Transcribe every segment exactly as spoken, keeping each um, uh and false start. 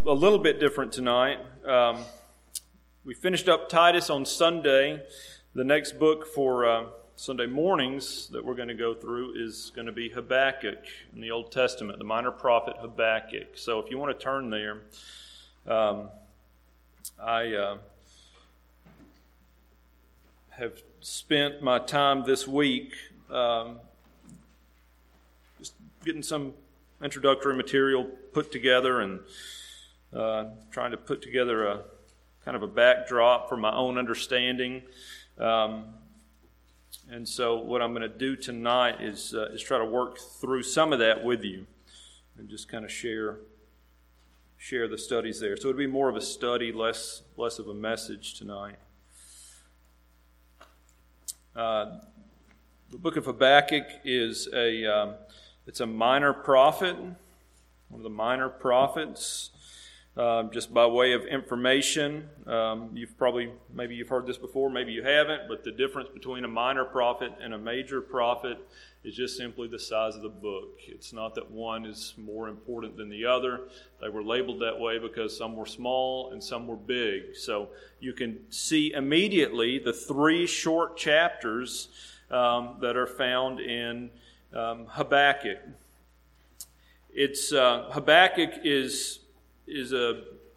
a little bit different tonight. Um, we finished up Titus on Sunday. The next book for uh, Sunday mornings that we're going to go through is going to be Habakkuk in the Old Testament, the minor prophet Habakkuk. So if you want to turn there, um, I uh, have spent my time this week um, just getting some introductory material put together and uh, trying to put together a kind of a backdrop for my own understanding. Um, and so what I'm going to do tonight is uh, is try to work through some of that with you and just kind of share share the studies there. So it'll be more of a study, less less of a message tonight. Uh, the book of Habakkuk is a um, it's a minor prophet, one of the minor prophets. Uh, just by way of information, um, you've probably, maybe you've heard this before, maybe you haven't, but the difference between a minor prophet and a major prophet is just simply the size of the book. It's not that one is more important than the other. They were labeled that way because some were small and some were big. So you can see immediately the three short chapters um, that are found in um, Habakkuk. It's uh, Habakkuk is is a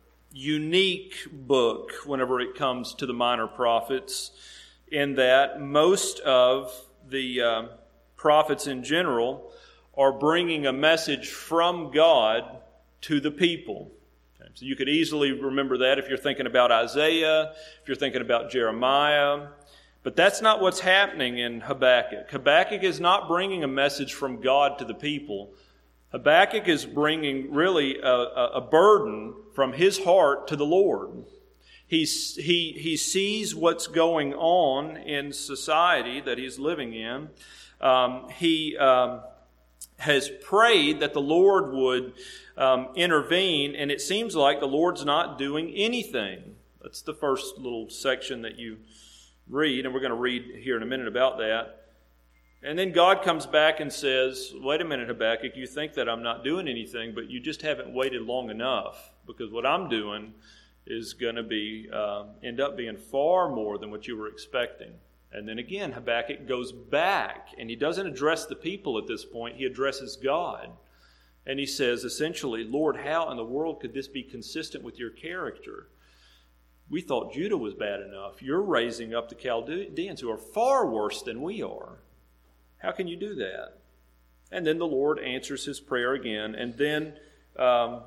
unique book whenever it comes to the minor prophets, in that most of the uh, prophets in general are bringing a message from God to the people. Okay, so you could easily remember that if you're thinking about Isaiah, if you're thinking about Jeremiah. But that's not what's happening in Habakkuk. Habakkuk is not bringing a message from God to the people. Habakkuk is bringing really a, a burden from his heart to the Lord. He's, he, he sees what's going on in society that he's living in. Um, he um, has prayed that the Lord would um, intervene, and it seems like the Lord's not doing anything. That's the first little section that you read, and we're going to read here in a minute about that. And then God comes back and says, wait a minute, Habakkuk, you think that I'm not doing anything, but you just haven't waited long enough, because what I'm doing is going to be uh, end up being far more than what you were expecting. And then again, Habakkuk goes back, and he doesn't address the people at this point. He addresses God. And he says, essentially, Lord, how in the world could this be consistent with your character? We thought Judah was bad enough. You're raising up the Chaldeans, who are far worse than we are. How can you do that? And then the Lord answers his prayer again. And then um,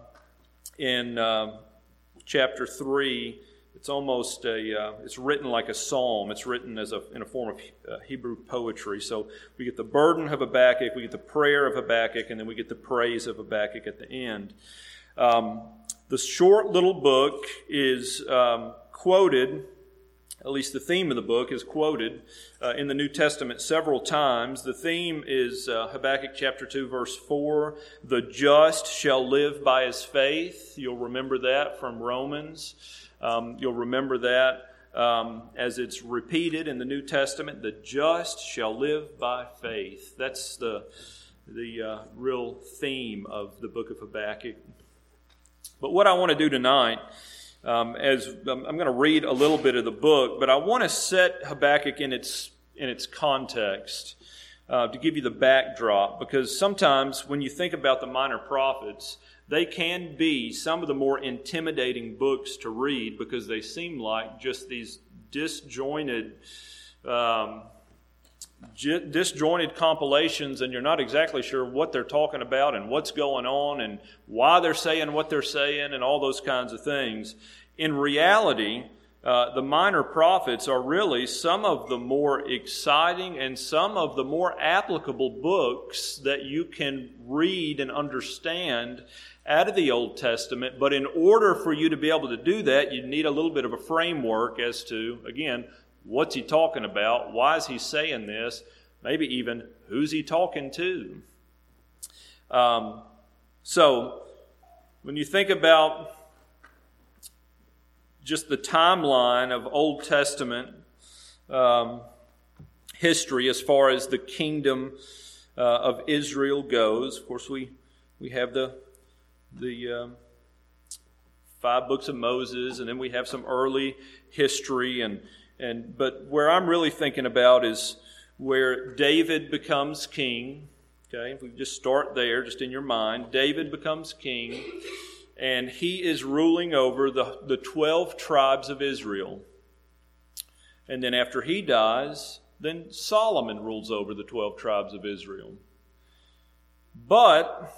in uh, chapter three, it's almost a, uh, it's written like a psalm. It's written as a in a form of uh, Hebrew poetry. So we get the burden of Habakkuk, we get the prayer of Habakkuk, and then we get the praise of Habakkuk at the end. Um, the short little book is um, quoted, at least the theme of the book is quoted uh, in the New Testament several times. The theme is uh, Habakkuk chapter two, verse four. The just shall live by his faith. You'll remember that from Romans. Um, you'll remember that um, as it's repeated in the New Testament. The just shall live by faith. That's the, the uh, real theme of the book of Habakkuk. But what I want to do tonight, Um, as um, I'm going to read a little bit of the book, but I want to set Habakkuk in its in its context uh, to give you the backdrop, because sometimes when you think about the minor prophets, they can be some of the more intimidating books to read because they seem like just these disjointed um, j- disjointed compilations, and you're not exactly sure what they're talking about and what's going on and why they're saying what they're saying and all those kinds of things. In reality, uh, the minor prophets are really some of the more exciting and some of the more applicable books that you can read and understand out of the Old Testament. But in order for you to be able to do that, you need a little bit of a framework as to, again, what's he talking about? Why is he saying this? Maybe even, who's he talking to? Um, so, when you think about just the timeline of Old Testament um, history as far as the kingdom uh, of Israel goes, of course, we we have the the uh, five books of Moses, and then we have some early history. And, and but where I'm really thinking about is where David becomes king. Okay, if we just start there, just in your mind, David becomes king, and he is ruling over the, the twelve tribes of Israel. And then after he dies, then Solomon rules over the twelve tribes of Israel. But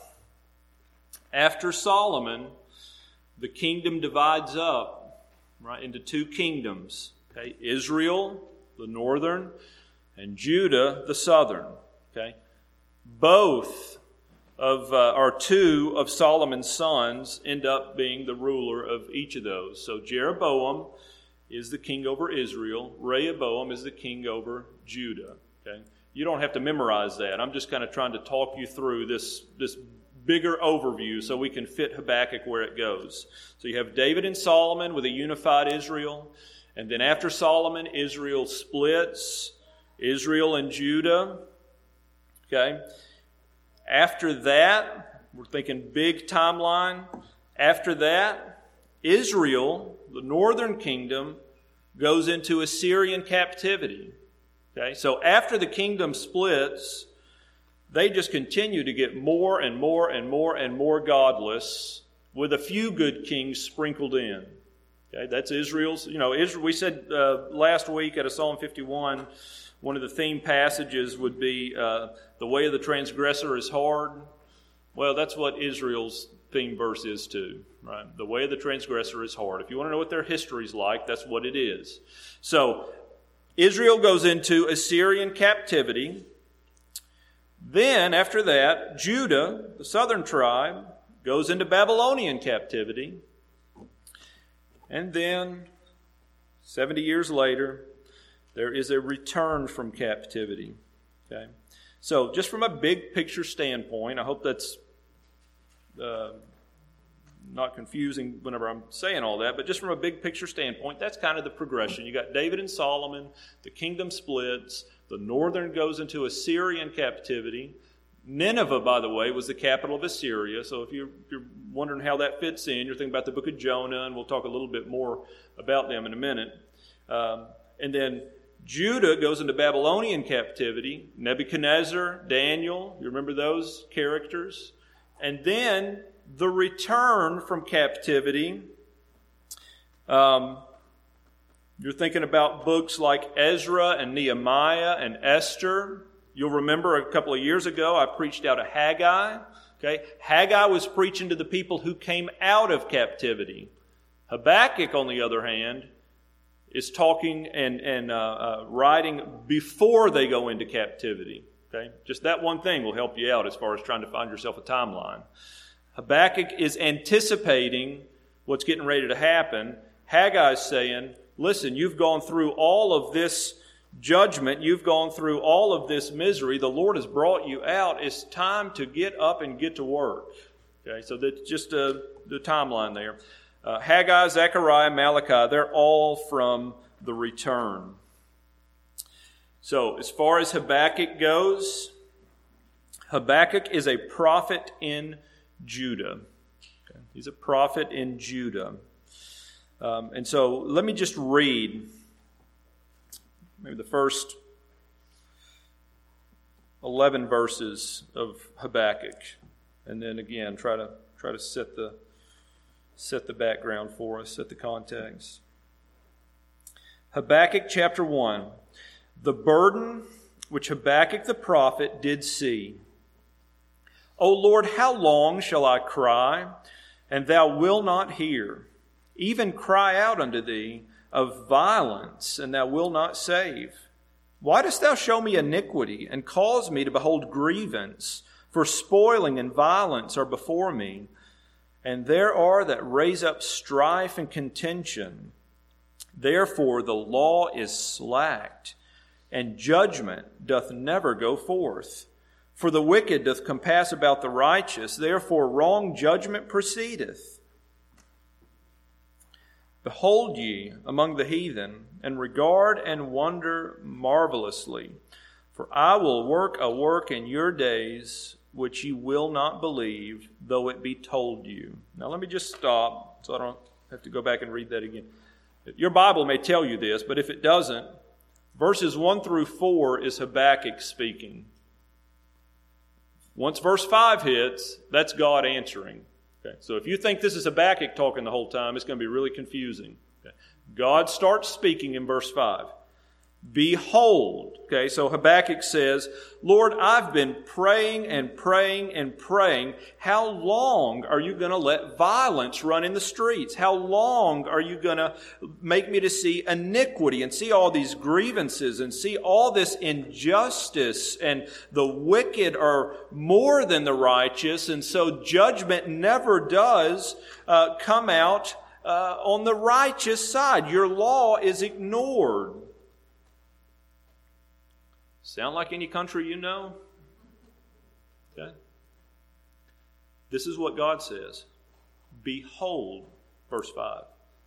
after Solomon, the kingdom divides up, right, into two kingdoms. Okay, Israel, the northern, and Judah, the southern. Okay, both of uh, or two of Solomon's sons end up being the ruler of each of those. So Jeroboam is the king over Israel. Rehoboam is the king over Judah. Okay, you don't have to memorize that. I'm just kind of trying to talk you through this this bigger overview so we can fit Habakkuk where it goes. So you have David and Solomon with a unified Israel, and then after Solomon, Israel splits. Israel and Judah. Okay, after that, we're thinking big timeline. After that, Israel, the northern kingdom, goes into Assyrian captivity. Okay, so after the kingdom splits, they just continue to get more and more and more and more godless, with a few good kings sprinkled in. Okay, that's Israel's. You know, Israel. We said uh, last week at a Psalm fifty-one, one of the theme passages would be uh, the way of the transgressor is hard. Well, that's what Israel's theme verse is too, right? The way of the transgressor is hard. If you want to know what their history's like, that's what it is. So Israel goes into Assyrian captivity. Then, after that, Judah, the southern tribe, goes into Babylonian captivity. And then, seventy years later, there is a return from captivity. Okay, so just from a big picture standpoint, I hope that's uh, not confusing whenever I'm saying all that, but just from a big picture standpoint, that's kind of the progression. You got David and Solomon, the kingdom splits, the northern goes into Assyrian captivity. Nineveh, by the way, was the capital of Assyria. So if you're, you're wondering how that fits in, you're thinking about the book of Jonah, and we'll talk a little bit more about them in a minute. Um, and then Judah goes into Babylonian captivity. Nebuchadnezzar, Daniel, you remember those characters? And then the return from captivity. Um, you're thinking about books like Ezra and Nehemiah and Esther. You'll remember a couple of years ago I preached out of Haggai. Okay, Haggai was preaching to the people who came out of captivity. Habakkuk, on the other hand, is talking and, and uh, uh, writing before they go into captivity. Okay, just that one thing will help you out as far as trying to find yourself a timeline. Habakkuk is anticipating what's getting ready to happen. Haggai is saying, listen, you've gone through all of this judgment. You've gone through all of this misery. The Lord has brought you out. It's time to get up and get to work. Okay, so that's just uh, the timeline there. Uh, Haggai, Zechariah, Malachi, they're all from the return. So as far as Habakkuk goes, Habakkuk is a prophet in Judah. Okay, he's a prophet in Judah. Um, and so let me just read maybe the first eleven verses of Habakkuk, and then again try to try to set the set the background for us, set the context. Habakkuk chapter one. The burden which Habakkuk the prophet did see. O Lord, how long shall I cry, and thou wilt not hear? Even cry out unto thee of violence, and thou wilt not save. Why dost thou show me iniquity, and cause me to behold grievance? For spoiling and violence are before me, and there are that raise up strife and contention. Therefore the law is slacked, and judgment doth never go forth. For the wicked doth compass about the righteous, therefore wrong judgment proceedeth. Behold ye among the heathen, and regard and wonder marvelously. For I will work a work in your days, which ye will not believe, though it be told you. Now let me just stop, so I don't have to go back and read that again. Your Bible may tell you this, but if it doesn't, verses one through four is Habakkuk speaking. Once verse five hits, that's God answering. Okay, so if you think this is Habakkuk talking the whole time, it's going to be really confusing. Okay. God starts speaking in verse five. Behold, okay, so Habakkuk says, Lord, I've been praying and praying and praying. How long are you going to let violence run in the streets? How long are you going to make me to see iniquity and see all these grievances and see all this injustice, and the wicked are more than the righteous, and so judgment never does uh, come out uh, on the righteous side. Your law is ignored. Sound like any country you know? Okay. This is what God says. Behold, verse five.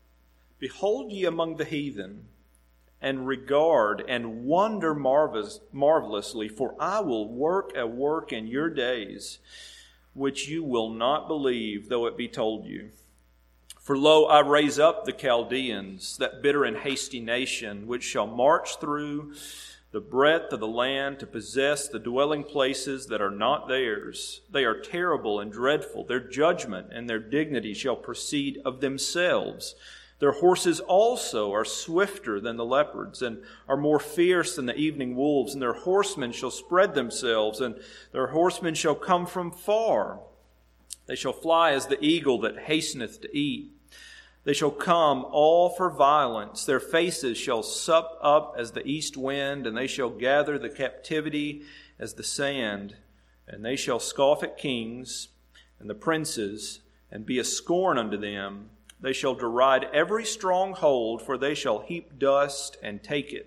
Behold ye among the heathen, and regard and wonder marvelous, marvelously, for I will work a work in your days, which you will not believe, though it be told you. For lo, I raise up the Chaldeans, that bitter and hasty nation, which shall march through the breadth of the land to possess the dwelling places that are not theirs. They are terrible and dreadful. Their judgment and their dignity shall proceed of themselves. Their horses also are swifter than the leopards, and are more fierce than the evening wolves. And their horsemen shall spread themselves, and their horsemen shall come from far. They shall fly as the eagle that hasteneth to eat. They shall come all for violence. Their faces shall sup up as the east wind, and they shall gather the captivity as the sand. And they shall scoff at kings and the princes, and be a scorn unto them. They shall deride every stronghold, for they shall heap dust and take it.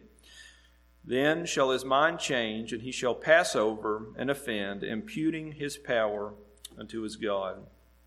Then shall his mind change, and he shall pass over and offend, imputing his power unto his God.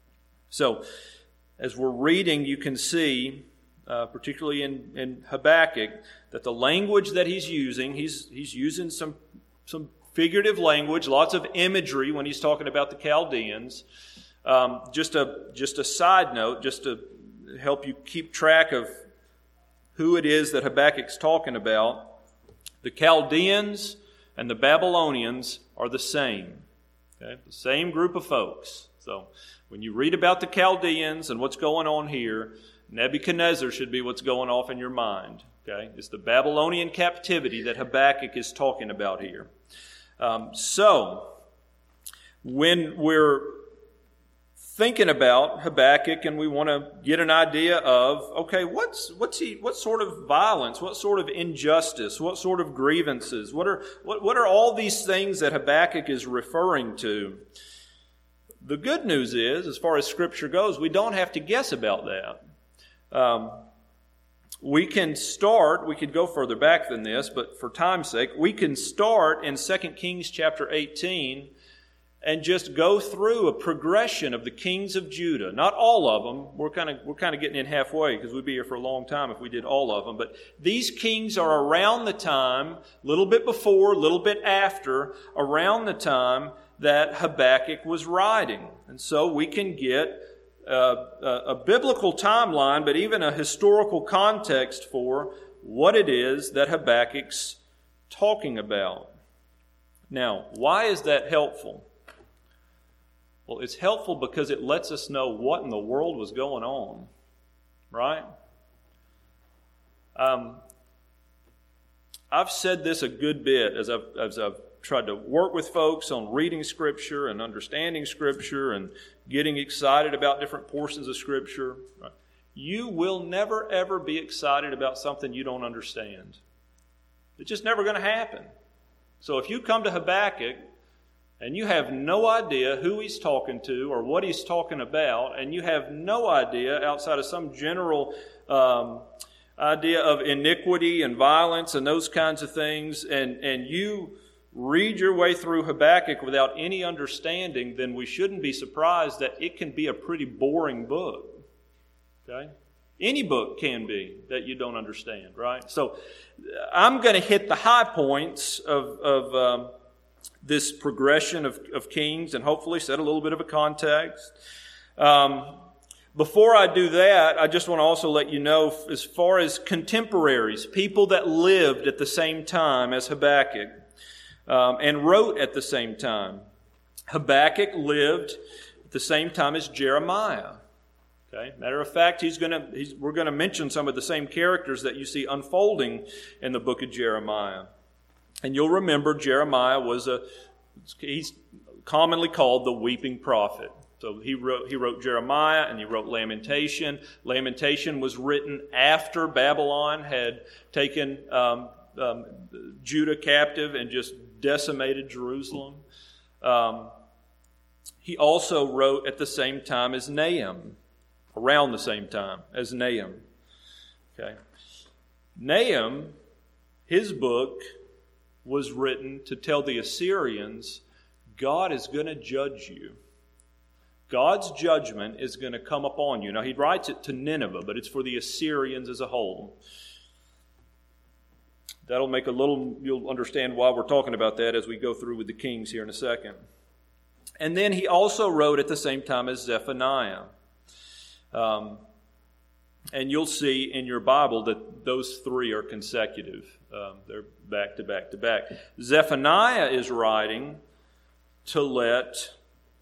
So, as we're reading, you can see, uh, particularly in, in Habakkuk, that the language that he's using, he's he's using some some figurative language, lots of imagery when he's talking about the Chaldeans. Um, just a just a side note, just to help you keep track of who it is that Habakkuk's talking about. The Chaldeans and the Babylonians are the same. Okay? The same group of folks. So when you read about the Chaldeans and what's going on here, Nebuchadnezzar should be what's going off in your mind. Okay, it's the Babylonian captivity that Habakkuk is talking about here. Um, so when we're thinking about Habakkuk and we want to get an idea of, okay, what's what's he what sort of violence, what sort of injustice, what sort of grievances, what are what what are all these things that Habakkuk is referring to? The good news is, as far as Scripture goes, we don't have to guess about that. Um, we can start, we could go further back than this, but for time's sake, we can start in Second Kings chapter eighteen and just go through a progression of the kings of Judah. Not all of them. We're kind of we're kind of getting in halfway because we'd be here for a long time if we did all of them. But these kings are around the time, a little bit before, a little bit after, around the time that Habakkuk was writing. And so we can get a, a, a biblical timeline, but even a historical context for what it is that Habakkuk's talking about. Now, why is that helpful? Well, it's helpful because it lets us know what in the world was going on, right? Um, I've said this a good bit as I've, as I've tried to work with folks on reading Scripture and understanding Scripture and getting excited about different portions of Scripture. Right? You will never, ever be excited about something you don't understand. It's just never going to happen. So if you come to Habakkuk and you have no idea who he's talking to or what he's talking about, and you have no idea outside of some general um, idea of iniquity and violence and those kinds of things, and, and you read your way through Habakkuk without any understanding, then we shouldn't be surprised that it can be a pretty boring book. Okay? Any book can be that you don't understand, right? So I'm going to hit the high points of, of um, this progression of, of kings and hopefully set a little bit of a context. Um, Before I do that, I just want to also let you know, as far as contemporaries, people that lived at the same time as Habakkuk um, and wrote at the same time. Habakkuk lived at the same time as Jeremiah. Okay. Matter of fact, he's going to he's, we're going to mention some of the same characters that you see unfolding in the book of Jeremiah. And you'll remember Jeremiah was a he's commonly called the weeping prophet. So he wrote he wrote Jeremiah and he wrote Lamentation. Lamentation was written after Babylon had taken um, um, Judah captive and just decimated Jerusalem. Um, he also wrote at the same time as Nahum, around the same time as Nahum. Okay, Nahum, his book was written to tell the Assyrians, God is going to judge you. God's judgment is going to come upon you. Now, he writes it to Nineveh, but it's for the Assyrians as a whole. That'll make a little, you'll understand why we're talking about that as we go through with the kings here in a second. And then he also wrote at the same time as Zephaniah. Um, and you'll see in your Bible that those three are consecutive. Um, they're back to back to back. Zephaniah is writing to let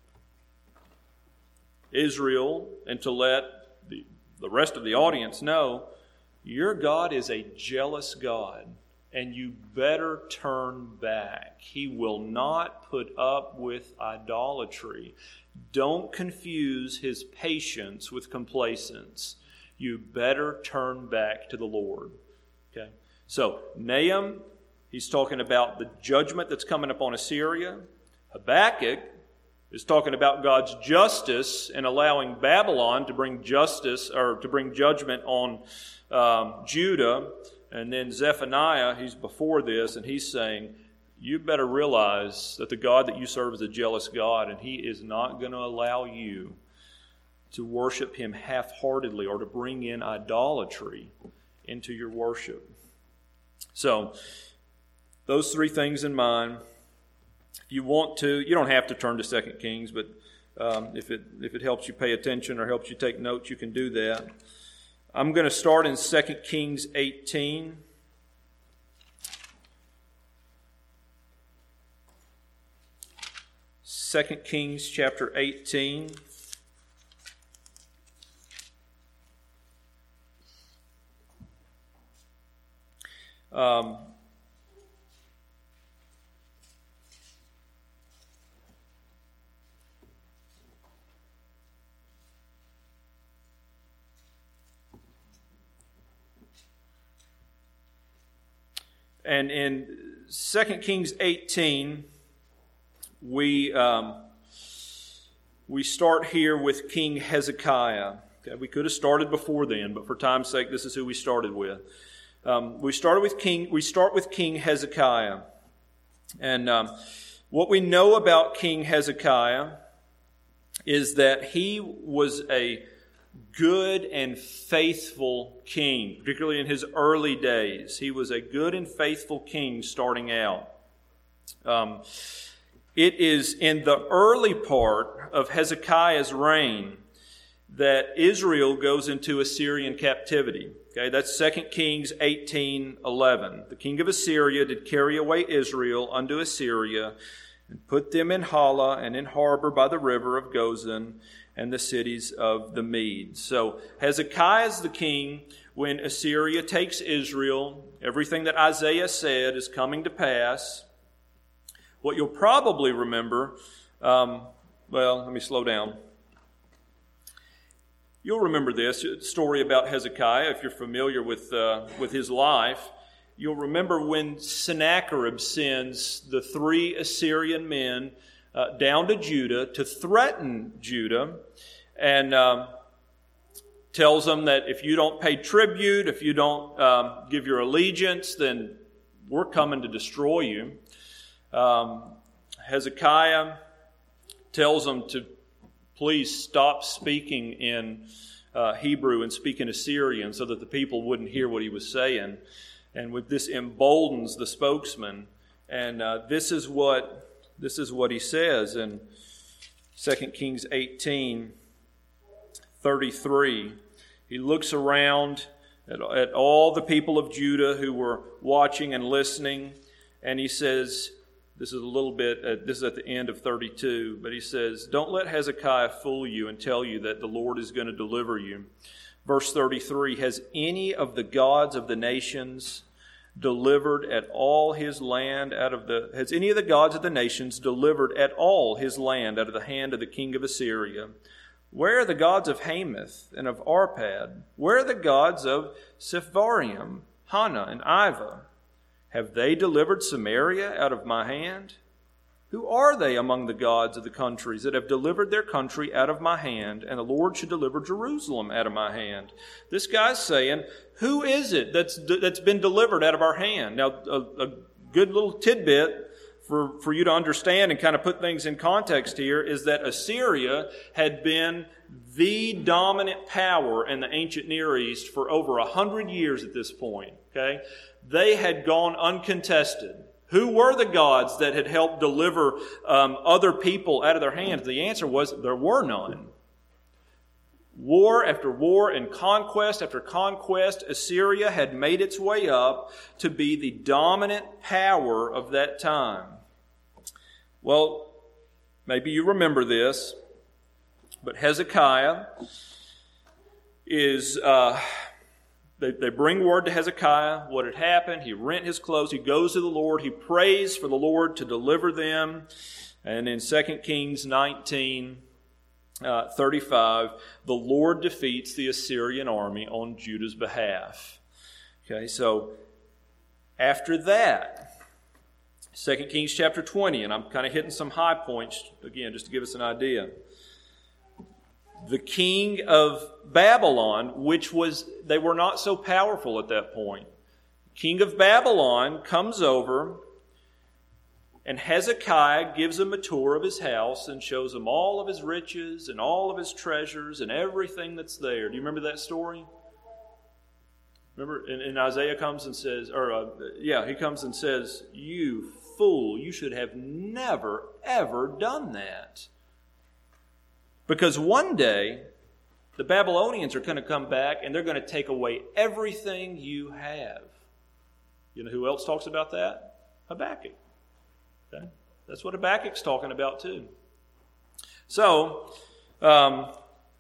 Israel and to let the, the rest of the audience know, your God is a jealous God, and you better turn back. He will not put up with idolatry. Don't confuse his patience with complacence. You better turn back to the Lord. Okay? So, Nahum, he's talking about the judgment that's coming upon Assyria. Habakkuk is talking about God's justice and allowing Babylon to bring justice or to bring judgment on um, Judah. And then Zephaniah, he's before this, and he's saying, you better realize that the God that you serve is a jealous God, and he is not going to allow you to worship him half-heartedly or to bring in idolatry into your worship. So, those three things in mind. If you want to, you don't have to turn to Second Kings, but um, if it if it helps you pay attention or helps you take notes, you can do that. I'm going to start in Second Kings eighteen. Second Kings chapter eighteen. Um, And in Second Kings eighteen, we um, we start here with King Hezekiah. Okay, we could have started before then, but for time's sake, this is who we started with. Um, we started with King. We start with King Hezekiah, and um, what we know about King Hezekiah is that he was a good and faithful king, particularly in his early days. He was a good and faithful king starting out. Um, it is in the early part of Hezekiah's reign that Israel goes into Assyrian captivity. Okay, that's Second Kings eighteen eleven. The king of Assyria did carry away Israel unto Assyria and put them in Hala and in harbor by the river of Gozan and the cities of the Medes. So Hezekiah is the king when Assyria takes Israel. Everything that Isaiah said is coming to pass. What you'll probably remember, um, well, let me slow down. You'll remember this story about Hezekiah if you're familiar with uh, with his life. You'll remember when Sennacherib sends the three Assyrian men uh, down to Judah to threaten Judah, and um, tells them that if you don't pay tribute, if you don't um, give your allegiance, then we're coming to destroy you. Um, Hezekiah tells them to please stop speaking in uh, Hebrew and speak in Assyrian so that the people wouldn't hear what he was saying. And with this emboldens the spokesman. And uh, this is what this is what he says in Second Kings eighteen, thirty-three. He looks around at, at all the people of Judah who were watching and listening, and he says, this is a little bit, uh, this is at the end of thirty-two, but he says, don't let Hezekiah fool you and tell you that the Lord is going to deliver you. Verse thirty-three, has any of the gods of the nations delivered at all his land out of the, has any of the gods of the nations delivered at all his land out of the hand of the king of Assyria? Where are the gods of Hamath and of Arpad? Where are the gods of Sepharvaim, Hana, and Iva? Have they delivered Samaria out of my hand? Who are they among the gods of the countries that have delivered their country out of my hand, and the Lord should deliver Jerusalem out of my hand? This guy's saying, who is it that's that's been delivered out of our hand? Now, a, a good little tidbit for, for you to understand and kind of put things in context here is that Assyria had been the dominant power in the ancient Near East for over a hundred years at this point. Okay, they had gone uncontested. Who were the gods that had helped deliver um, other people out of their hands? The answer was there were none. War after war and conquest after conquest, Assyria had made its way up to be the dominant power of that time. Well, maybe you remember this, but Hezekiah is... Uh, They, they bring word to Hezekiah what had happened. He rent his clothes. He goes to the Lord. He prays for the Lord to deliver them. And in Second Kings nineteen, uh, thirty-five, the Lord defeats the Assyrian army on Judah's behalf. Okay, so after that, Second Kings chapter twenty, and I'm kind of hitting some high points again just to give us an idea. The king of Babylon, which was, they were not so powerful at that point. King of Babylon comes over, and Hezekiah gives him a tour of his house and shows him all of his riches and all of his treasures and everything that's there. Do you remember that story? Remember, and, and Isaiah comes and says, or uh, yeah, he comes and says, you fool, you should have never, ever done that. Because one day, the Babylonians are going to come back and they're going to take away everything you have. You know who else talks about that? Habakkuk. Okay? That's what Habakkuk's talking about too. So, um,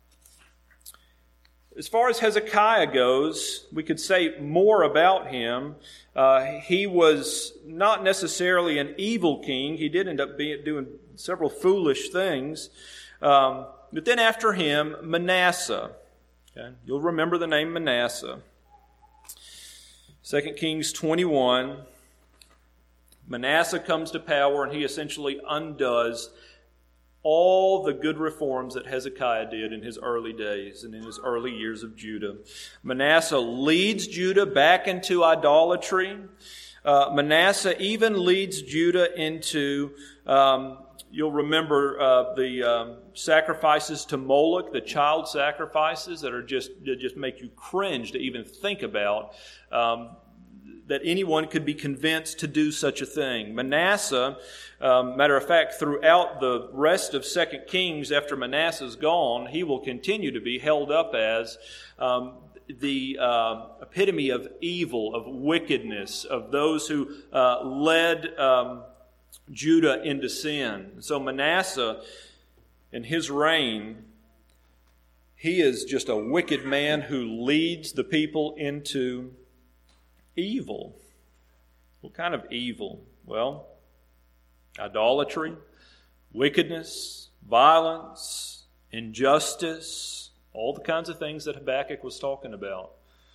as far as Hezekiah goes, we could say more about him. Uh, he was not necessarily an evil king. He did end up being, doing several foolish things. Um, But then after him, Manasseh. Okay? You'll remember the name Manasseh. Second Kings twenty-one. Manasseh comes to power and he essentially undoes all the good reforms that Hezekiah did in his early days and in his early years of Judah. Manasseh leads Judah back into idolatry. Uh, Manasseh even leads Judah into... Um, You'll remember uh, the um, sacrifices to Moloch, the child sacrifices that are just that just make you cringe to even think about. Um, that anyone could be convinced to do such a thing. Manasseh, um, matter of fact, throughout the rest of Second Kings, after Manasseh's gone, he will continue to be held up as um, the uh, epitome of evil, of wickedness, of those who uh, led. Um, Judah into sin. So Manasseh, in his reign, he is just a wicked man who leads the people into evil. What kind of evil? Well, idolatry, wickedness, violence, injustice, all the kinds of things that Habakkuk was talking about.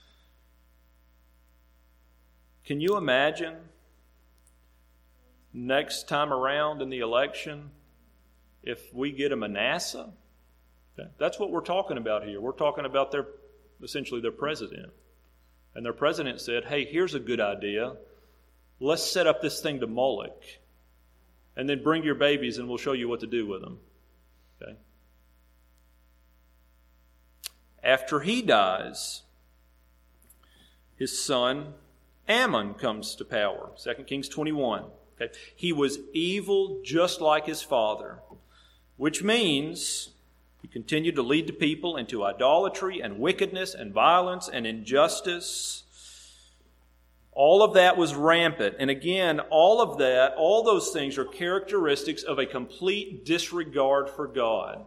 Can you imagine next time around in the election, if we get a Manasseh? Okay. That's what we're talking about here. We're talking about their, essentially their president. And their president said, hey, here's a good idea. Let's set up this thing to Moloch. And then bring your babies and we'll show you what to do with them. Okay. After he dies, his son Ammon comes to power. Second Kings twenty-one. Okay. He was evil just like his father, which means He continued to lead the people into idolatry and wickedness and violence and injustice. All of that was rampant. And again, all of that, all those things are characteristics of a complete disregard for God.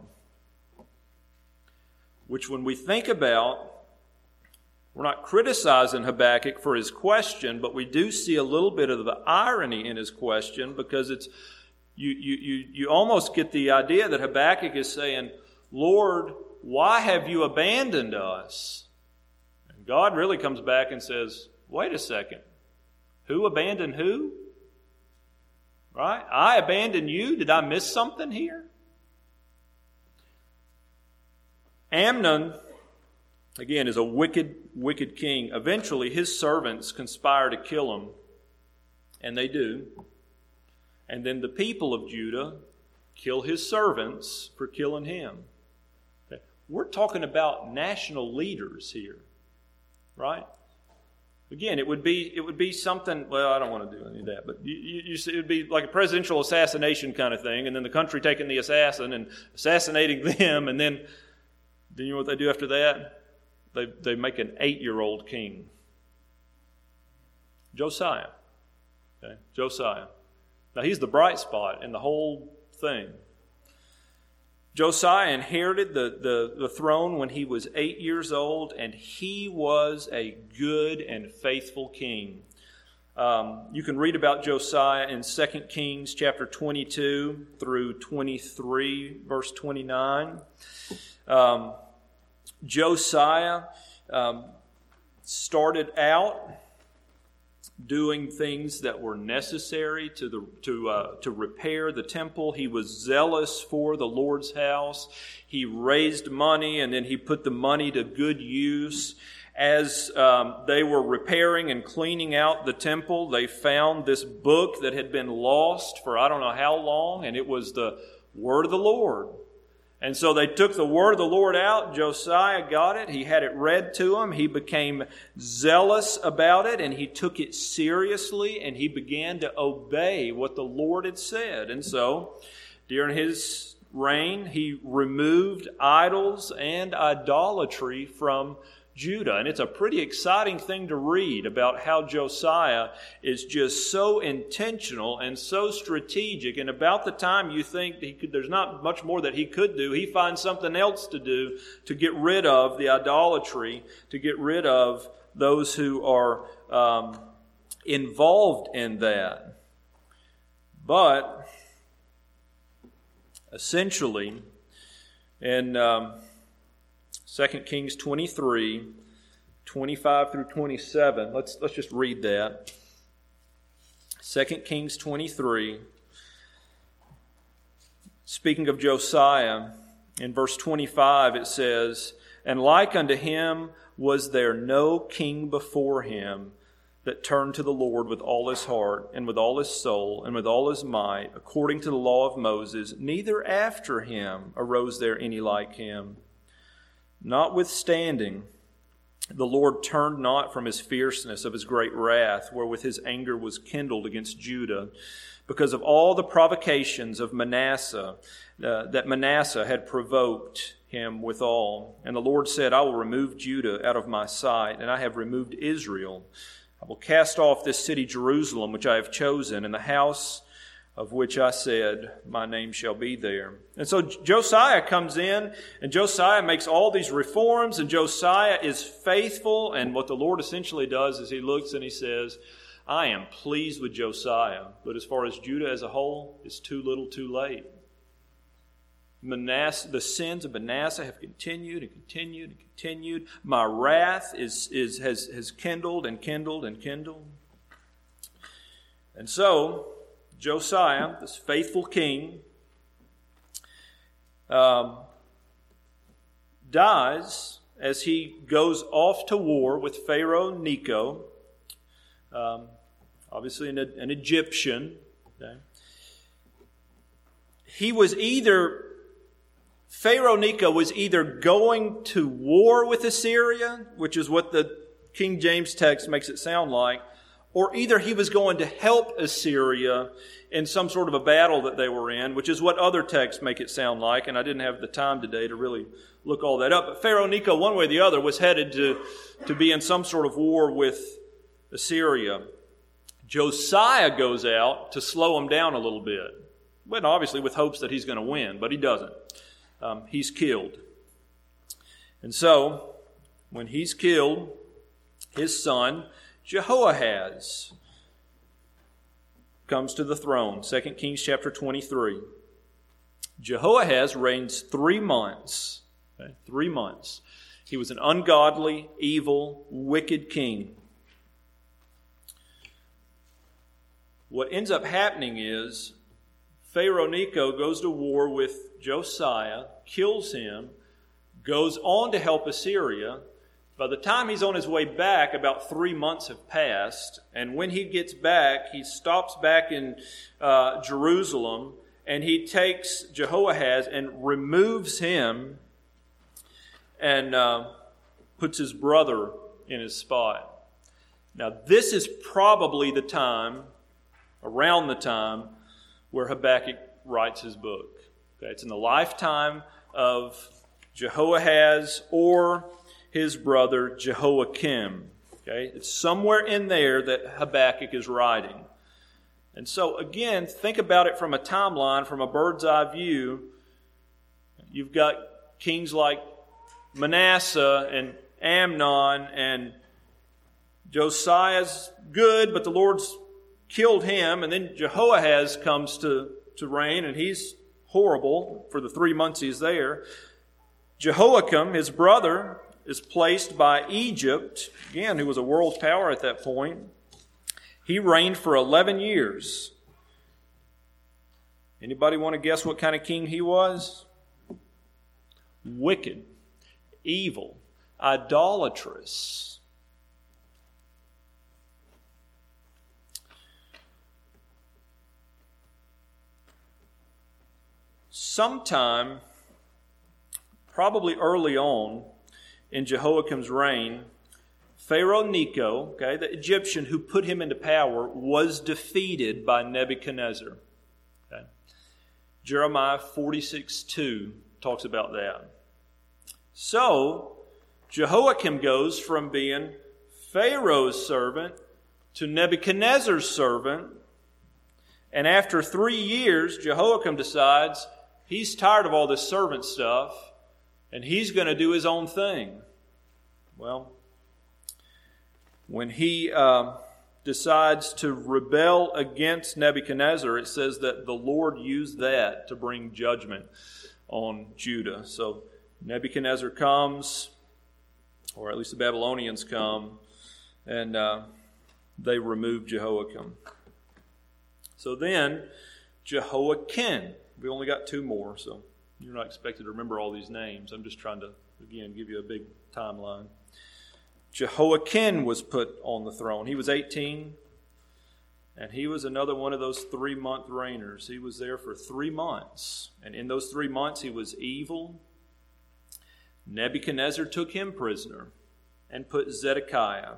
Which when we think about, we're not criticizing Habakkuk for his question, but we do see a little bit of the irony in his question, because it's you you you, you almost get the idea that Habakkuk is saying, Lord, why have you abandoned us? And God really comes back and says, wait a second. Who abandoned who? Right? I abandoned you? Did I miss something here? Amnon, again, is a wicked, wicked king. Eventually, his servants conspire to kill him. And they do. And then the people of Judah kill his servants for killing him. Okay. We're talking about national leaders here. Right? Again, it would be it would be something, well, I don't want to do any of that, but you, you, you see, it would be like a presidential assassination kind of thing, and then the country taking the assassin and assassinating them, and then, then you know what they do after that? They, they make an eight-year-old king. Josiah. Okay? Josiah. Now, he's the bright spot in the whole thing. Josiah inherited the, the, the throne when he was eight years old, and he was a good and faithful king. Um, you can read about Josiah in Second Kings chapter twenty-two through twenty-three, verse twenty-nine. Um, Josiah um, started out doing things that were necessary to the to uh, to repair the temple. He was zealous for the Lord's house. He raised money, and then he put the money to good use. As um, they were repairing and cleaning out the temple, they found this book that had been lost for I don't know how long, and it was the Word of the Lord. And so they took the word of the Lord out. Josiah got it. He had it read to him. He became zealous about it, and he took it seriously, and he began to obey what the Lord had said. And so, during his reign, he removed idols and idolatry from Judah. And it's a pretty exciting thing to read about how Josiah is just so intentional and so strategic. And about the time you think he could, there's not much more that he could do, he finds something else to do to get rid of the idolatry, to get rid of those who are um, involved in that. But essentially, in um, Second Kings twenty-three, twenty-five through twenty-seven. Let's let's just read that. Second Kings twenty-three. Speaking of Josiah, in verse twenty-five it says, "And like unto him was there no king before him that turned to the Lord with all his heart and with all his soul and with all his might, according to the law of Moses, neither after him arose there any like him. Notwithstanding, the Lord turned not from his fierceness of his great wrath, wherewith his anger was kindled against Judah, because of all the provocations of Manasseh, uh, that Manasseh had provoked him withal. And the Lord said, I will remove Judah out of my sight, and I have removed Israel. I will cast off this city Jerusalem, which I have chosen, and the house of which I said, my name shall be there." And so Josiah comes in, and Josiah makes all these reforms, and Josiah is faithful. And what the Lord essentially does is he looks and he says, I am pleased with Josiah, but as far as Judah as a whole, it's too little too late. Manasseh, the sins of Manasseh have continued and continued and continued. My wrath is, is has, has kindled and kindled and kindled. And so Josiah, this faithful king, um, dies as he goes off to war with Pharaoh Necho, um, obviously an, an Egyptian. Okay. He was either, Pharaoh Necho was either going to war with Assyria, which is what the King James text makes it sound like, or either he was going to help Assyria in some sort of a battle that they were in, which is what other texts make it sound like, and I didn't have the time today to really look all that up. But Pharaoh Necho, one way or the other, was headed to, to be in some sort of war with Assyria. Josiah goes out to slow him down a little bit, but obviously with hopes that he's going to win, but he doesn't. Um, he's killed. And so, when he's killed, his son, Jehoahaz, comes to the throne. Second Kings chapter twenty-three. Jehoahaz reigns three months. Okay, three months. He was an ungodly, evil, wicked king. What ends up happening is Pharaoh Necho goes to war with Josiah, kills him, goes on to help Assyria. By the time he's on his way back, about three months have passed. And when he gets back, he stops back in uh, Jerusalem, and he takes Jehoahaz and removes him and uh, puts his brother in his spot. Now, this is probably the time, around the time, where Habakkuk writes his book. Okay, it's in the lifetime of Jehoahaz or his brother Jehoiakim. Okay, it's somewhere in there that Habakkuk is writing. And so, again, think about it from a timeline, from a bird's eye view. You've got kings like Manasseh and Amnon, and Josiah's good, but the Lord's killed him. And then Jehoahaz comes to, to reign, and he's horrible for the three months he's there. Jehoiakim, his brother, is placed by Egypt, again, who was a world power at that point. He reigned for eleven years. Anybody want to guess what kind of king he was? Wicked, evil, idolatrous. Sometime, probably early on in Jehoiakim's reign, Pharaoh Necho, okay, the Egyptian who put him into power, was defeated by Nebuchadnezzar. Okay. Jeremiah forty-six two talks about that. So, Jehoiakim goes from being Pharaoh's servant to Nebuchadnezzar's servant, and after three years, Jehoiakim decides he's tired of all this servant stuff, and he's going to do his own thing. Well, when he uh, decides to rebel against Nebuchadnezzar, it says that the Lord used that to bring judgment on Judah. So Nebuchadnezzar comes, or at least the Babylonians come, and uh, they remove Jehoiakim. So then, Jehoiakim. We only got two more, so you're not expected to remember all these names. I'm just trying to, again, give you a big timeline. Jehoiakim was put on the throne. He was eighteen, and he was another one of those three-month reigners. He was there for three months, and in those three months he was evil. Nebuchadnezzar took him prisoner and put Zedekiah.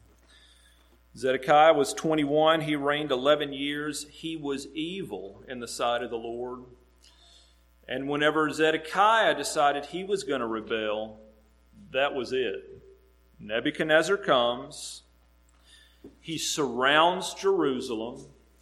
Zedekiah was twenty-one. He reigned eleven years. He was evil in the sight of the Lord. And whenever Zedekiah decided he was going to rebel, that was it. Nebuchadnezzar comes. He surrounds Jerusalem.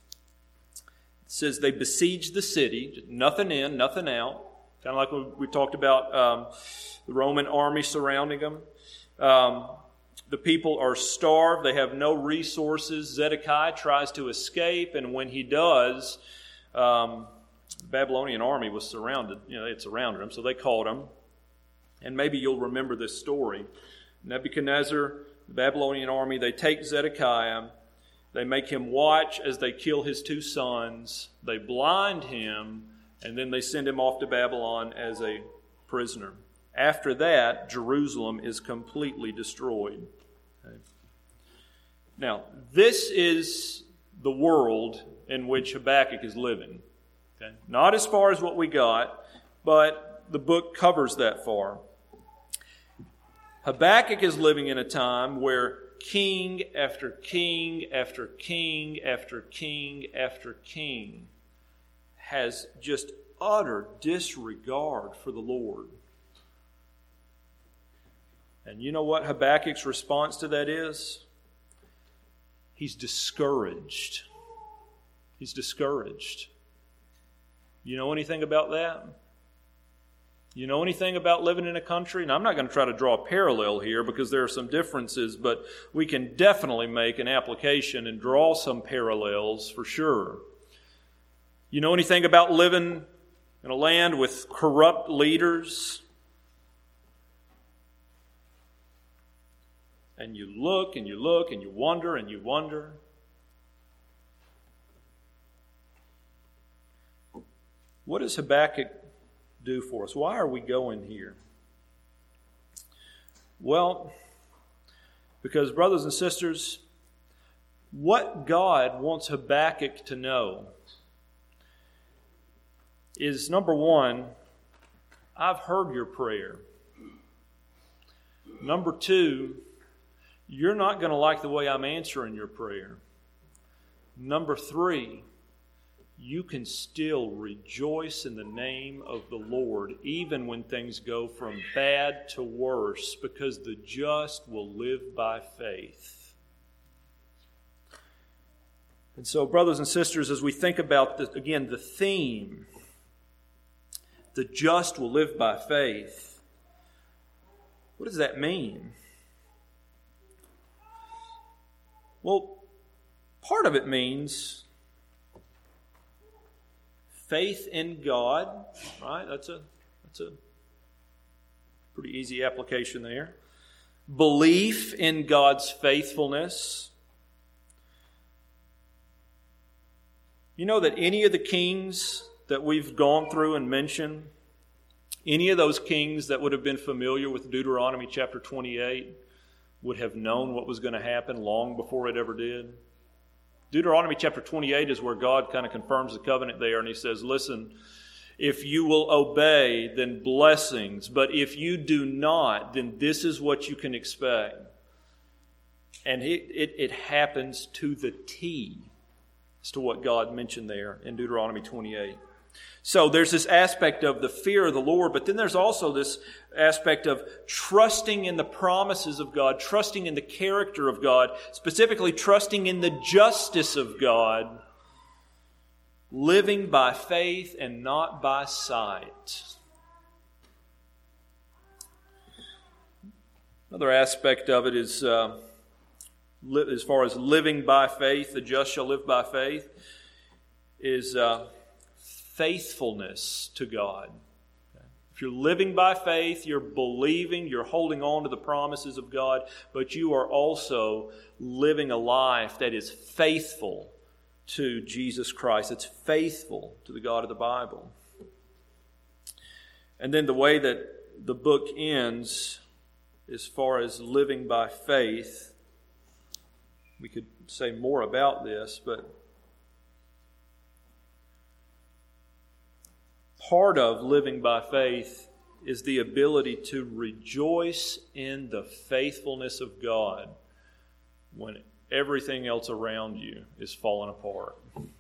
It says they besieged the city. Nothing in, nothing out. Kind of like when we talked about um, the Roman army surrounding them. Um, the people are starved. They have no resources. Zedekiah tries to escape, and when he does, um, the Babylonian army was surrounded. You know, it surrounded him, so they caught him. And maybe you'll remember this story. Nebuchadnezzar, the Babylonian army, they take Zedekiah. They make him watch as they kill his two sons. They blind him, and then they send him off to Babylon as a prisoner. After that, Jerusalem is completely destroyed. Okay. Now, this is the world in which Habakkuk is living. Okay. Not as far as what we got, but the book covers that far. Habakkuk is living in a time where king after king after king after king after king has just utter disregard for the Lord. And you know what Habakkuk's response to that is? He's discouraged. He's discouraged. You know anything about that? You know anything about living in a country? And I'm not going to try to draw a parallel here because there are some differences, but we can definitely make an application and draw some parallels for sure. You know anything about living in a land with corrupt leaders? And you look and you look and you wonder and you wonder. What does Habakkuk do for us? Why are we going here? Well, because, brothers and sisters, what God wants Habakkuk to know is, number one, I've heard your prayer. Number two, you're not going to like the way I'm answering your prayer. Number three, you can still rejoice in the name of the Lord, even when things go from bad to worse, because the just will live by faith. And so, brothers and sisters, as we think about, the, again, the theme, the just will live by faith, what does that mean? Well, part of it means faith in God, right? That's a that's a pretty easy application there. Belief in God's faithfulness. You know that any of the kings that we've gone through and mentioned, any of those kings that would have been familiar with Deuteronomy chapter twenty-eight would have known what was going to happen long before it ever did. Deuteronomy chapter twenty-eight is where God kind of confirms the covenant there, and he says, listen, if you will obey, then blessings, but if you do not, then this is what you can expect. And it, it, it happens to the T as to what God mentioned there in Deuteronomy twenty-eight. So there's this aspect of the fear of the Lord, but then there's also this aspect of trusting in the promises of God, trusting in the character of God, specifically trusting in the justice of God, living by faith and not by sight. Another aspect of it is, uh, li- as far as living by faith, the just shall live by faith, is uh, faithfulness to God. If you're living by faith, you're believing, you're holding on to the promises of God, but you are also living a life that is faithful to Jesus Christ. It's faithful to the God of the Bible. And then the way that the book ends, as far as living by faith, we could say more about this, but part of living by faith is the ability to rejoice in the faithfulness of God when everything else around you is falling apart.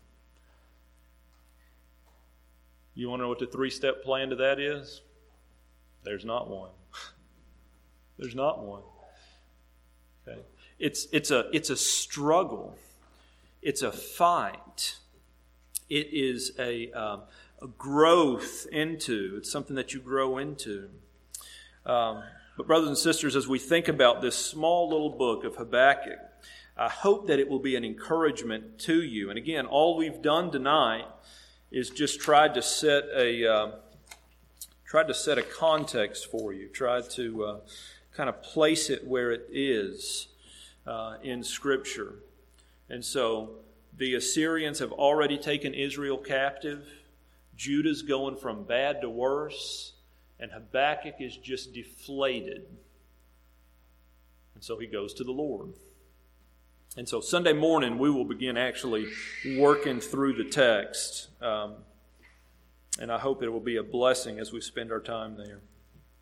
You want to know what the three-step plan to that is? There's not one. There's not one. Okay. It's it's a it's a struggle. It's a fight. It is a um, a growth into. It's something that you grow into. Um, but brothers and sisters, as we think about this small little book of Habakkuk, I hope that it will be an encouragement to you. And again, all we've done tonight is just tried to set a uh, tried to set a context for you. Tried to uh, kind of place it where it is uh, in Scripture. And so the Assyrians have already taken Israel captive. Judah's going from bad to worse, and Habakkuk is just deflated. And so he goes to the Lord. And so Sunday morning we will begin actually working through the text. Um, and I hope it will be a blessing as we spend our time there.